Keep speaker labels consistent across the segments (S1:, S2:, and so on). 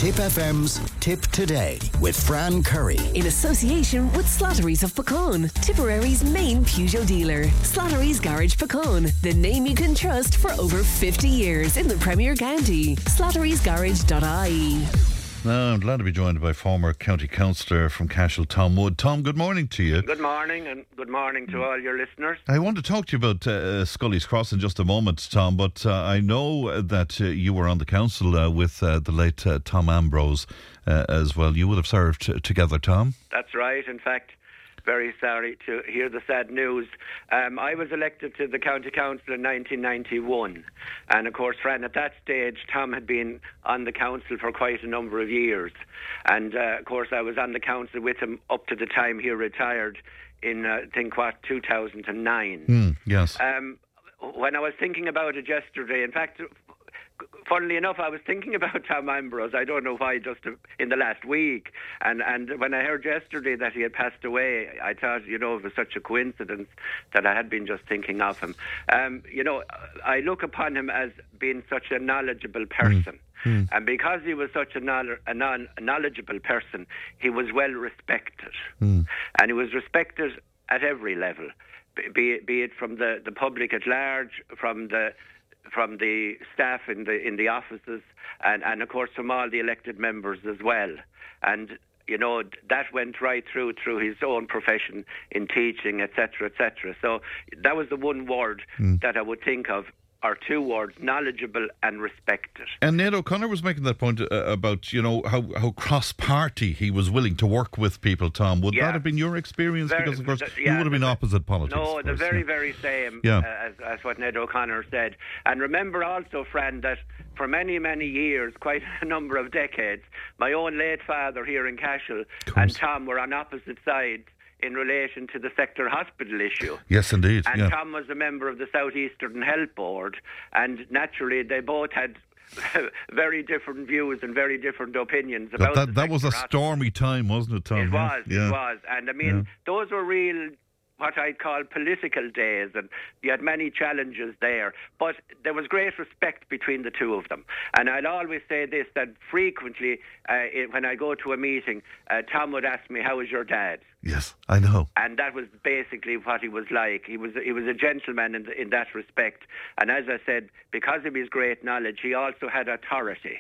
S1: Tip FM's Tip Today with Fran Curry.
S2: In association with Slattery's of Puckane, Tipperary's main Peugeot dealer. Slattery's Garage Puckane, the name you can trust for over 50 years in the Premier County. Slattery'sGarage.ie.
S3: Now, I'm glad to be joined by former County Councillor from Cashel, Tom Wood. Tom, good morning to you.
S4: Good morning, and good morning to all your listeners.
S3: I want to talk to you about Scully's Cross in just a moment, Tom, but I know that you were on the council with the late Tom Ambrose as well. You would have served together, Tom?
S4: That's right. In fact, very sorry to hear the sad news. I was elected to the County Council in 1991. And of course, Fran, at that stage, Tom had been on the council for quite a number of years. And of course, I was on the council with him up to the time he retired in, 2009.
S3: Yes.
S4: When I was thinking about it yesterday, in fact, funnily enough, I was thinking about Tom Ambrose. I don't know why, just in the last week. And when I heard yesterday that he had passed away, I thought, it was such a coincidence that I had been just thinking of him. I look upon him as being such a knowledgeable person. And because he was such a knowledgeable person, he was well respected. And he was respected at every level, be it from the public at large, from the staff in the offices, and of course from all the elected members as well. And that went right through his own profession in teaching, etc., etc. So that was the one word that I would think of, or two words: knowledgeable and respected. And
S3: Ned O'Connor was making that point about how cross-party he was willing to work with people. Tom, would that have been your experience? Because of course you would have been opposite politics.
S4: No, the very same as what Ned O'Connor said. And remember also, Fran, that for many years, quite a number of decades, my own late father here in Cashel and Tom were on opposite sides in relation to the sector hospital issue.
S3: Yes, indeed.
S4: And Tom was a member of the South Eastern Health Board, and naturally they both had very different views and very different opinions about
S3: that was a stormy time, wasn't it, Tom?
S4: It was. And I mean, those were real, what I'd call political days, and you had many challenges there, but there was great respect between the two of them. And I'll always say this, that frequently when I go to a meeting, Tom would ask me, "How is your dad?"
S3: Yes, I know.
S4: And that was basically what he was like. He was a gentleman in that respect. And as I said, because of his great knowledge, he also had authority.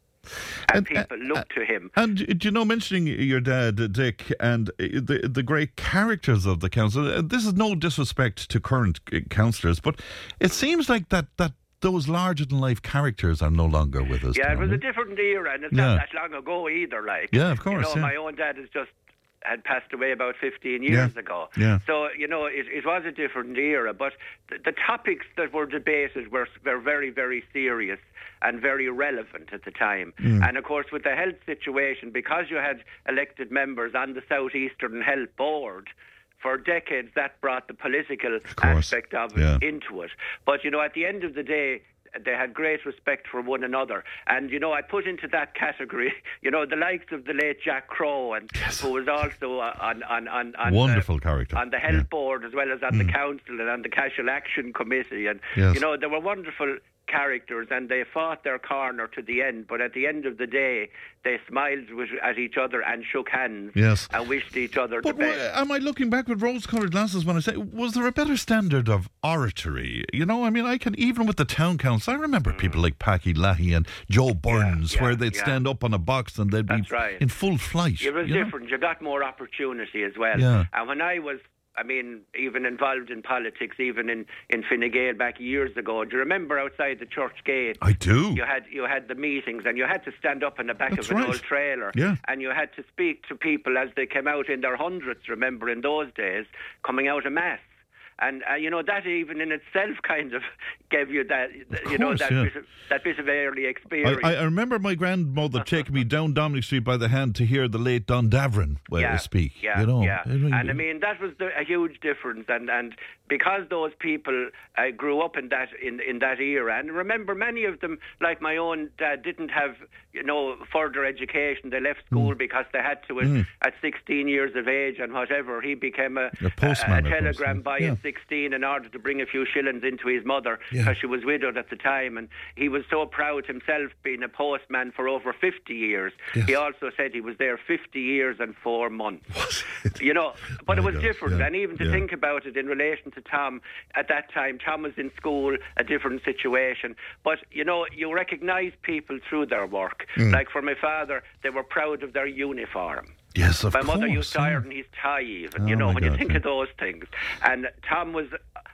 S4: And people look to him.
S3: And mentioning your dad, Dick, and the great characters of the council, this is no disrespect to current councillors, but it seems like that those larger-than-life characters are no longer with us.
S4: Yeah, Tom. It was a different era, and it's not that long ago either.
S3: Yeah, of course.
S4: My own dad had passed away about 15 years ago.
S3: Yeah.
S4: So, it was a different era, but the topics that were debated were very, very serious and very relevant at the time. And of course, with the health situation, because you had elected members on the South Eastern Health Board, for decades that brought the political aspect of it into it. But, at the end of the day, they had great respect for one another. And, I put into that category, the likes of the late Jack Crow, and who was also on
S3: wonderful character
S4: on the health board, as well as on the council and on the Cashel Action Committee. And, they were wonderful characters, and they fought their corner to the end, but at the end of the day they smiled at each other and shook hands and wished each other the best.
S3: Am I looking back with rose-coloured glasses when I say, was there a better standard of oratory? I can, even with the town council, I remember people like Packy Lahey and Joe Burns, where they'd stand up on a box and they'd be in full flight.
S4: It was different. You got more opportunity as well. And when I was even involved in politics, even in Fine Gael back years ago. Do you remember outside the church gate?
S3: I do.
S4: You had the meetings, and you had to stand up in the back of an old trailer, and you had to speak to people as they came out in their hundreds, remember, in those days, coming out of Mass. And, that even in itself kind of gave you that, that bit of early experience.
S3: I remember my grandmother taking me down Dominic Street by the hand to hear the late Don Davern speak. And
S4: that was a huge difference. And because those people grew up in that era, and remember, many of them, like my own dad, didn't have further education. They left school because they had to at 16 years of age and whatever. He became a postman, a telegram boy at 16 in order to bring a few shillings into his mother because she was widowed at the time, and he was so proud himself being a postman for over 50 years. He also said he was there 50 years and 4 months. You know, but it was different. And even to think about it in relation to Tom, at that time, Tom was in school, a different situation. But, you know, you recognise people through their work. Like for my father, they were proud of their uniform.
S3: Yes, of
S4: course. My mother
S3: course,
S4: used to iron his tie even, you know, when you think of those things. And Tom was,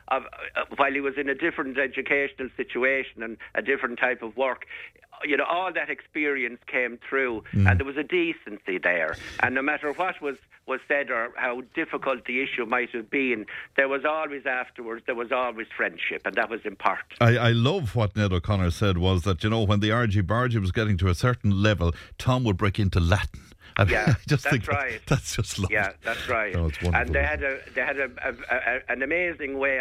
S4: while he was in a different educational situation and a different type of work, you know, all that experience came through, and there was a decency there. And no matter what was said or how difficult the issue might have been, there was always afterwards, there was always friendship, and that was important.
S3: I love what Ned O'Connor said was that, you know, when the argy-bargy was getting to a certain level, Tom would break into Latin. I mean,
S4: yeah,
S3: I just
S4: that's
S3: think
S4: right.
S3: That's just lovely.
S4: Yeah, that's right.
S3: Oh, it's wonderful.
S4: And they had an amazing way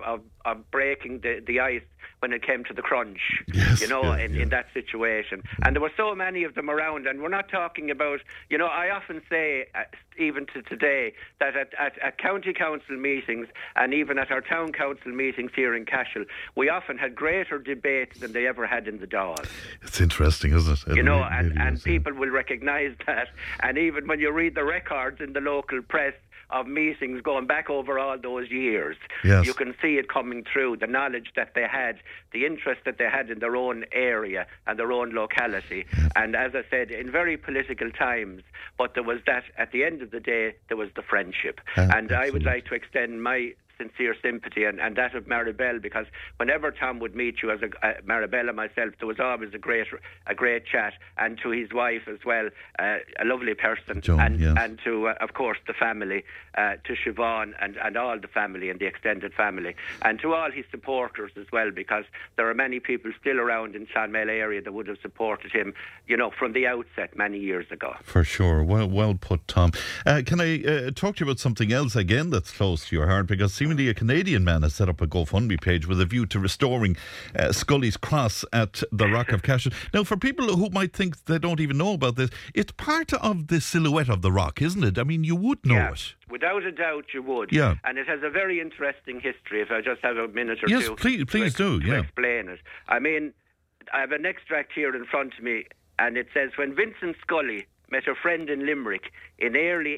S4: of breaking the ice when it came to the crunch, you know, in that situation. And there were so many of them around, and we're not talking about, you know, I often say, even to today, that at county council meetings and even at our town council meetings here in Cashel, we often had greater debate than they ever had in the Dáil.
S3: It's interesting, isn't it?
S4: You know, and people will recognise that. And even when you read the records in the local press of meetings going back over all those years, you can see it coming through, the knowledge that they had, the interest that they had in their own area and their own locality. And as I said, in very political times, but there was that, at the end of the day, there was the friendship. And I would like to extend my sincere sympathy and that of Maribel, because whenever Tom would meet you as Maribel and myself, there was always a great chat, and to his wife as well, a lovely person,
S3: Joan,
S4: and to of course the family, to Siobhan and all the family and the extended family, and to all his supporters as well, because there are many people still around in Clonmel area that would have supported him, you know, from the outset many years ago.
S3: For sure. Well put, Tom. Can I talk to you about something else again that's close to your heart? Because seemingly a Canadian man has set up a GoFundMe page with a view to restoring Scully's Cross at the Rock of Cashel. Now, for people who might think they don't even know about this, it's part of the silhouette of the rock, isn't it? I mean, you would know it.
S4: Without a doubt, you would.
S3: Yeah.
S4: And it has a very interesting history, if I just have a minute or two.
S3: Yes, please do.
S4: To explain it. I mean, I have an extract here in front of me, and it says, when Vincent Scully met a friend in Limerick in early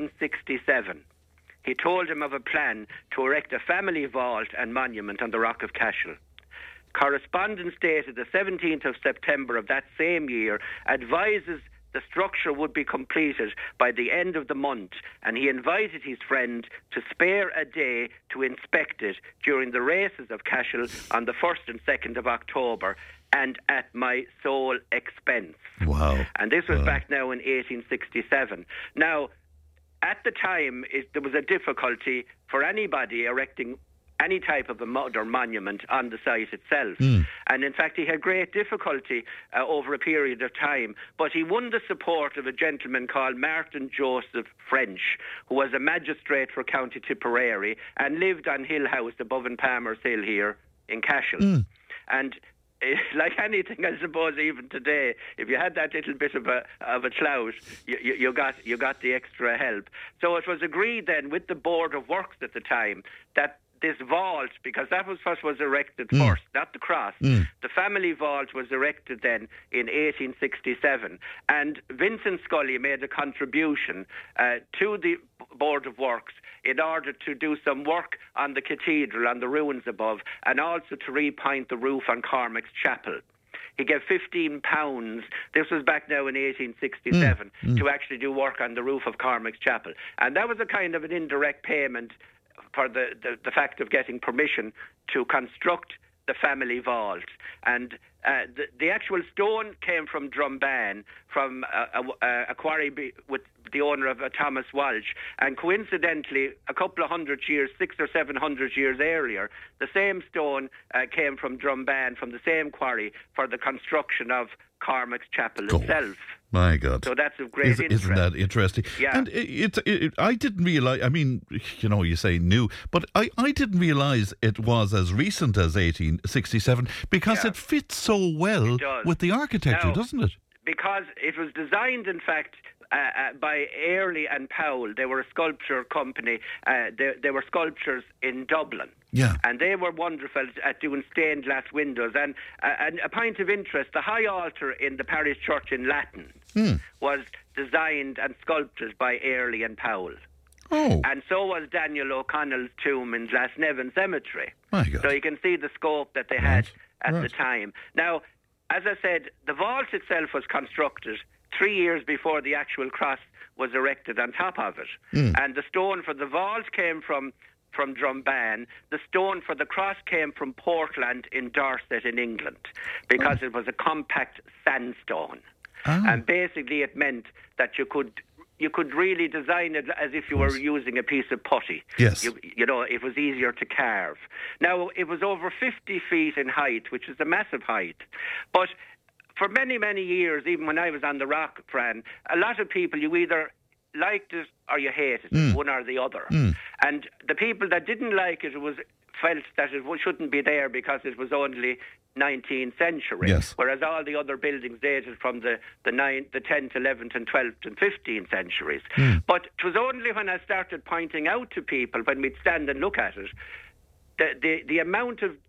S4: 1867, he told him of a plan to erect a family vault and monument on the Rock of Cashel. Correspondence dated the 17th of September of that same year advises the structure would be completed by the end of the month, and he invited his friend to spare a day to inspect it during the races of Cashel on the 1st and 2nd of October, and at my sole expense.
S3: Wow.
S4: And this was back now in 1867. Now, at the time, there was a difficulty for anybody erecting any type of a modern monument on the site itself. And in fact, he had great difficulty over a period of time, but he won the support of a gentleman called Martin Joseph French, who was a magistrate for County Tipperary and lived on Hill House above in Palmer's Hill here in Cashel. And like anything, I suppose, even today, if you had that little bit of a clout, you got the extra help. So it was agreed then with the Board of Works at the time that this vault, because that was erected first, not the cross. The family vault was erected then in 1867, and Vincent Scully made a contribution to the Board of Works in order to do some work on the cathedral, on the ruins above, and also to repaint the roof on Cormac's Chapel. He gave £15. This was back now in 1867 to actually do work on the roof of Cormac's Chapel, and that was a kind of an indirect payment for the fact of getting permission to construct the family vault. And the actual stone came from Drumban, from a quarry with the owner of Thomas Walsh. And coincidentally, a couple of 100 years, 600 or 700 years earlier, the same stone came from Drumban, from the same quarry, for the construction of Cormac's Chapel itself.
S3: My God.
S4: So that's of great interest.
S3: Isn't that interesting?
S4: Yeah.
S3: And I didn't realise, I mean, you know, you say new, but I didn't realise it was as recent as 1867, because it fits so well with the architecture, doesn't it?
S4: Because it was designed, in fact, by Airlie and Powell. They were a sculpture company. They were sculptors in Dublin.
S3: Yeah.
S4: And they were wonderful at doing stained glass windows. And a point of interest, the high altar in the parish church in Latin was designed and sculpted by Airlie and Powell.
S3: Oh.
S4: And so was Daniel O'Connell's tomb in Glasnevin Cemetery.
S3: My God.
S4: So you can see the scope that they had at the time. Now, as I said, the vault itself was constructed 3 years before the actual cross was erected on top of it. And the stone for the vault came from Drumban. The stone for the cross came from Portland in Dorset in England, because it was a compact sandstone. And basically it meant that you could really design it as if you were using a piece of putty.
S3: Yes.
S4: You know, it was easier to carve. Now, it was over 50 feet in height, which is a massive height. But for many, many years, even when I was on the Rock, Fran, a lot of people, you either liked it or you hated it, one or the other. And the people that didn't like it felt that it shouldn't be there because it was only 19th century, whereas all the other buildings dated from the 10th, 11th and 12th and 15th centuries. But it was only when I started pointing out to people, when we'd stand and look at it, the amount of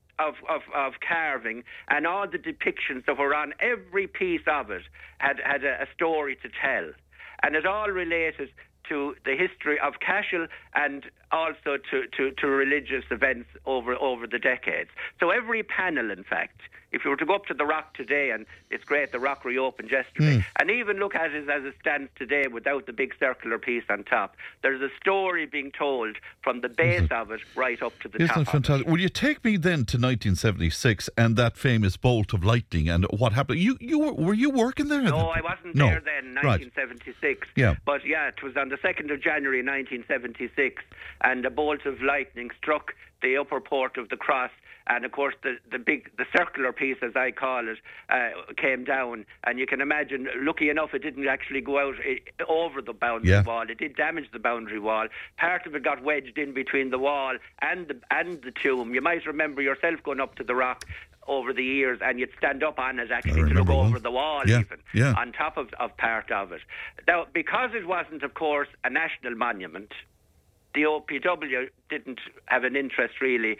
S4: carving and all the depictions that were on every piece of it had a story to tell. And it all related to the history of Cashel and also to religious events over the decades. So every panel, in fact, if you were to go up to the Rock today, and it's great, the Rock reopened yesterday, and even look at it as it stands today without the big circular piece on top, there's a story being told from the base of it right up to the top.
S3: Isn't it fantastic? Will you take me then to 1976 and that famous bolt of lightning and what happened? Were you working there?
S4: No, I wasn't there then, 1976.
S3: Yeah.
S4: But yeah, it was on the 2nd of January 1976, and a bolt of lightning struck the upper port of the cross, and of course the circular piece, as I call it, came down. And you can imagine, lucky enough, it didn't actually go out over the boundary wall. It did damage the boundary wall. Part of it got wedged in between the wall and the tomb. You might remember yourself going up to the Rock over the years, and you'd stand up on it actually to look over the wall, even on top of part of it. Now, because it wasn't, of course, a national monument, the OPW didn't have an interest really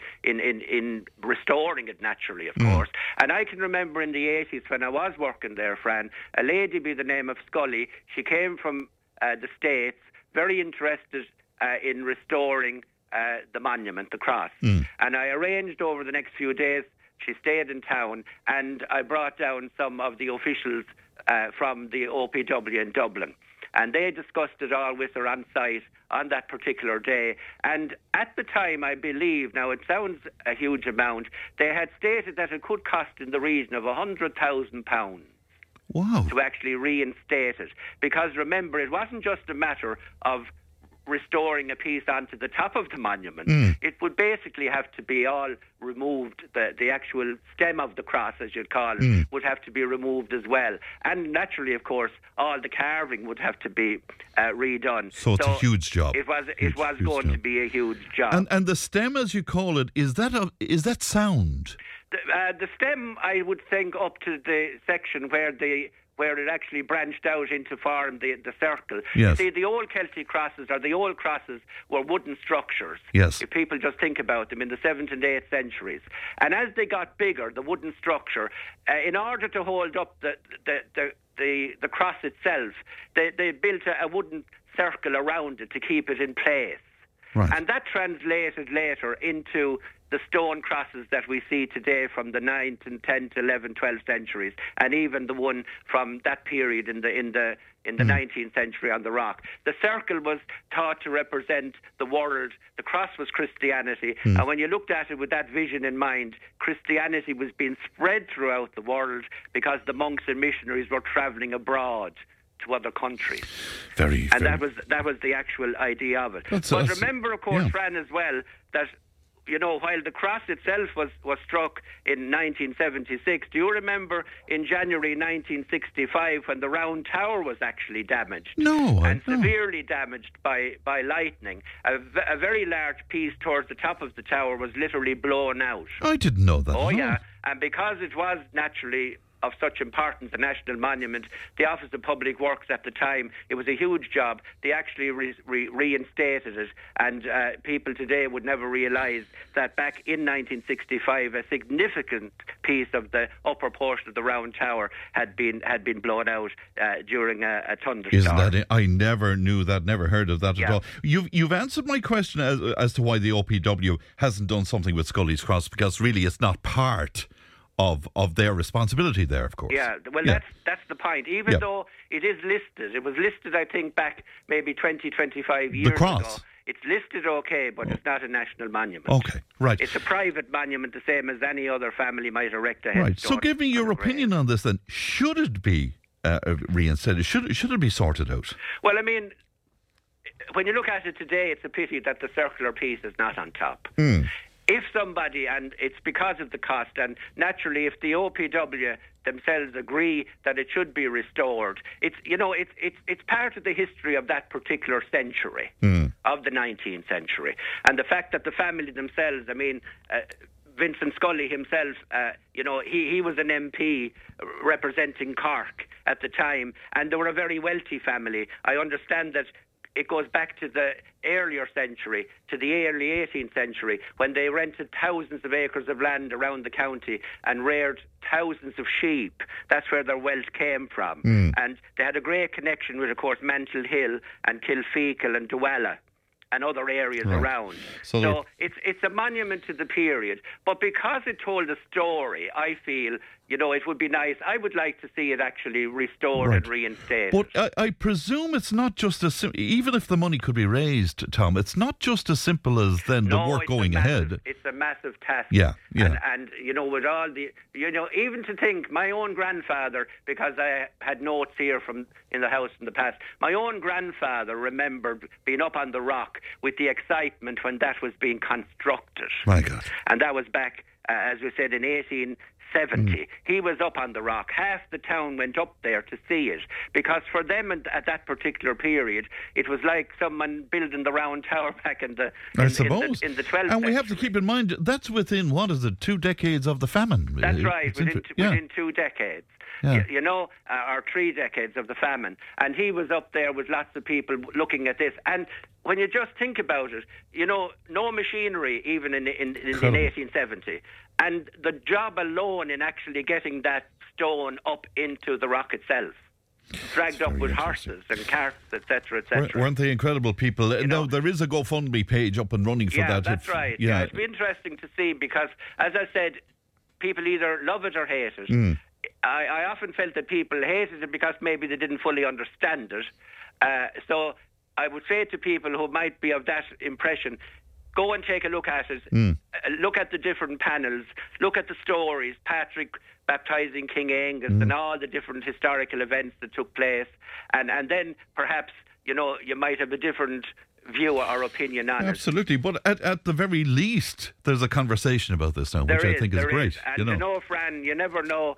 S4: in restoring it naturally, of course. And I can remember in the 80s when I was working there, Fran, a lady by the name of Scully, she came from the States, very interested in restoring the monument, the cross. And I arranged over the next few days, she stayed in town, and I brought down some of the officials from the OPW in Dublin. And they discussed it all with her on site on that particular day. And at the time, I believe, now it sounds a huge amount, they had stated that it could cost in the region of £100,000.
S3: Wow.
S4: To actually reinstate it. Because remember, it wasn't just a matter of restoring a piece onto the top of the monument. It would basically have to be all removed. The actual stem of the cross, as you'd call it, would have to be removed as well. And naturally, of course, all the carving would have to be redone.
S3: So it's a huge job.
S4: It was going to be a huge job.
S3: And the stem, as you call it, is that sound?
S4: The stem, I would think, up to the section where it actually branched out into form the circle.
S3: Yes.
S4: See, the old Celtic crosses, or the old crosses, were wooden structures.
S3: Yes.
S4: If people just think about them in the 7th and 8th centuries. And as they got bigger, the wooden structure, in order to hold up the cross itself, they built a wooden circle around it to keep it in place.
S3: Right.
S4: And that translated later into the stone crosses that we see today from the 9th and 10th, 11th, 12th centuries, and even the one from that period in the 19th century on the Rock. The circle was thought to represent the world. The cross was Christianity. And when you looked at it with that vision in mind, Christianity was being spread throughout the world because the monks and missionaries were travelling abroad to other countries. And that was the actual idea of it. But remember, of course, Fran, as well, that, you know, while the cross itself was struck in 1976, do you remember in January 1965 when the Round Tower was actually damaged?
S3: No.
S4: And severely damaged by lightning. A very large piece towards the top of the tower was literally blown out.
S3: I didn't know that.
S4: Oh, yeah. And because it was naturally of such importance, a national monument. The Office of Public Works at the time, it was a huge job. They actually reinstated it, and people today would never realise that back in 1965, a significant piece of the upper portion of the Round Tower had been blown out during a thunderstorm.
S3: Isn't that it? I never knew that, never heard of that at all. You've answered my question as to why the OPW hasn't done something with Scully's Cross, because really it's not part of their responsibility there, of course.
S4: Yeah, well, that's the point. Even though it is listed, it was listed, I think, back maybe 20, 25 years
S3: ago. The cross.
S4: Ago. It's listed okay, but it's not a national monument.
S3: Okay, right.
S4: It's a private monument, the same as any other family might erect a headstone.
S3: Right, so give me your opinion on this then. Should it be reinstated? Should it be sorted out?
S4: Well, I mean, when you look at it today, it's a pity that the circular piece is not on top. If somebody, and it's because of the cost, and naturally if the OPW themselves agree that it should be restored, it's part of the history of that particular century, of the 19th century. And the fact that the family themselves, I mean, Vincent Scully himself, he was an MP representing Cork at the time, and they were a very wealthy family. I understand that it goes back to the earlier century, to the early 18th century, when they rented thousands of acres of land around the county and reared thousands of sheep. That's where their wealth came from. And they had a great connection with, of course, Mantle Hill and Kilfeacle and Dualla and other areas around. So it's a monument to the period. But because it told a story, I feel, it would be nice. I would like to see it actually restored and reinstated.
S3: But I presume it's not just even if the money could be raised, Tom, it's not just as simple as then the work going ahead.
S4: It's a massive task.
S3: Yeah.
S4: And with all the, even to think, my own grandfather, because I had notes here from in the house in the past, my own grandfather remembered being up on the rock with the excitement when that was being constructed.
S3: My God.
S4: And that was back, as we said, in 1870. He was up on the rock. Half the town went up there to see it, because for them at that particular period, it was like someone building the Round Tower back in the 12th century.
S3: And we have to keep in mind, that's within, 2 decades of the famine.
S4: That's right, within 2 decades.
S3: Yeah.
S4: Or 3 decades of the famine. And he was up there with lots of people looking at this. And when you just think about it, no machinery even in 1870. And the job alone in actually getting that stone up into the rock itself, dragged up with horses and carts, etc., etc.
S3: Weren't they incredible people? No, there is a GoFundMe page up and running for that.
S4: Yeah, that's right. Yeah, it'd be interesting to see, because, as I said, people either love it or hate it. I often felt that people hated it because maybe they didn't fully understand it. So I would say to people who might be of that impression, go and take a look at it. Look at the different panels. Look at the stories. Patrick baptising King Angus and all the different historical events that took place. And then perhaps, you might have a different view or opinion on it.
S3: Absolutely, but at the very least, there's a conversation about this now, which I think is great.
S4: And Fran, you never know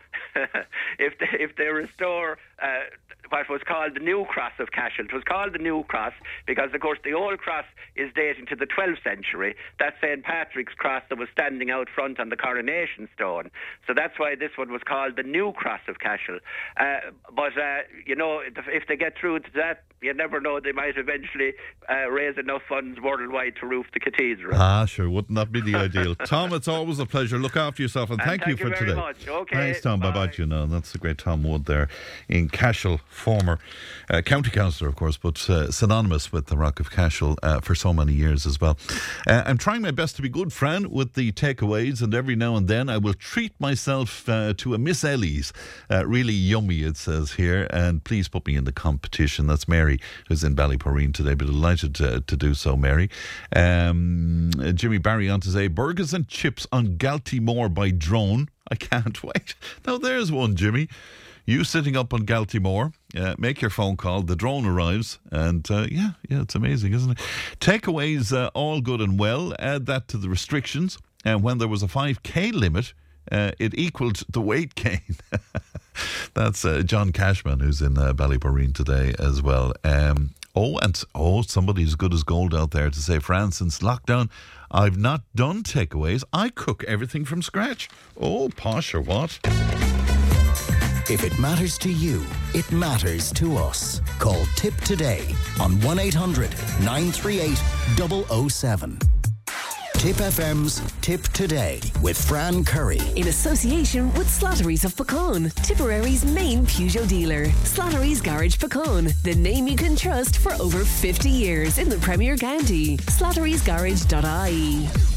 S4: if they restore what was called the New Cross of Cashel. It was called the New Cross because, of course, the old cross is dating to the 12th century. That's St. Patrick's cross that was standing out front on the coronation stone. So that's why this one was called the New Cross of Cashel. But if they get through to that, you never know, they might eventually raise enough funds worldwide to roof the cathedral.
S3: Sure, wouldn't that be the ideal? Tom, it's always a pleasure. Look after yourself, and thank you for today.
S4: Thank you very much. Okay.
S3: Thanks, Tom. Bye-bye to you. That's the great Tom Wood there in Cashel, former county councillor, of course, but synonymous with the Rock of Cashel for so many years as well. I'm trying my best to be good, Fran, with the takeaways, and every now and then I will treat myself to a Miss Ellie's. Really yummy, it says here, and please put me in the competition. That's Mary, who's in Ballyporeen today, but delighted to do so, Mary. Jimmy Barry on to say, burgers and chips on Galtymore by drone. I can't wait. Now there's one, Jimmy. You sitting up on Galtymore, make your phone call, the drone arrives, and it's amazing, isn't it? Takeaways, all good and well. Add that to the restrictions, and when there was a 5k limit, it equaled the weight gain. That's John Cashman, who's in Ballyporeen today as well. Somebody as good as gold out there to say, Fran, since lockdown, I've not done takeaways. I cook everything from scratch. Oh, posh or what?
S1: If it matters to you, it matters to us. Call Tip today on 1-800-938-007. Tip FM's Tip Today with Fran Curry.
S2: In association with Slattery's of Puckane, Tipperary's main Peugeot dealer. Slattery's Garage Puckane, the name you can trust for over 50 years in the Premier County. Slattery'sGarage.ie.